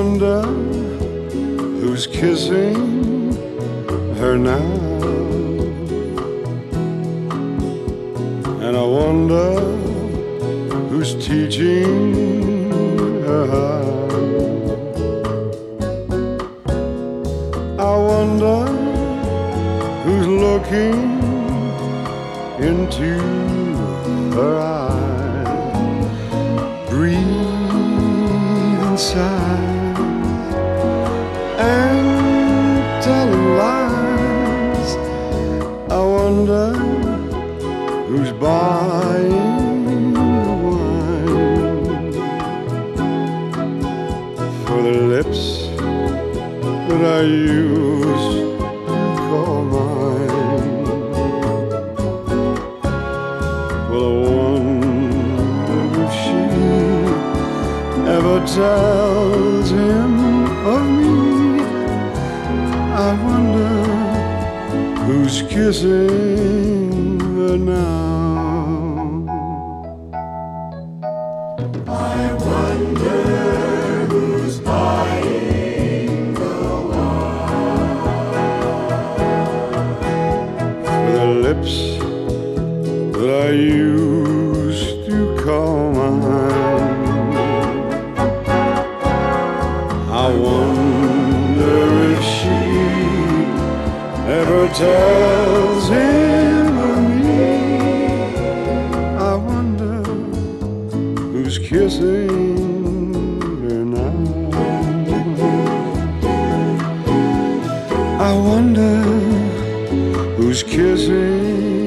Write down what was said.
wonder who's kissing her now. And I wonder who's teaching her how. I wonder who's looking into her eyes. Breathe inside and telling lies. I wonder who's buying the wine for the lips that I used to call mine. Well, I wonder if she ever tells him of me. I wonder who's kissing her now. I wonder who's buying the wine for the lips that I used to call mine. I wonder if she ever tells him of me. I wonder who's kissing her now. I wonder who's kissing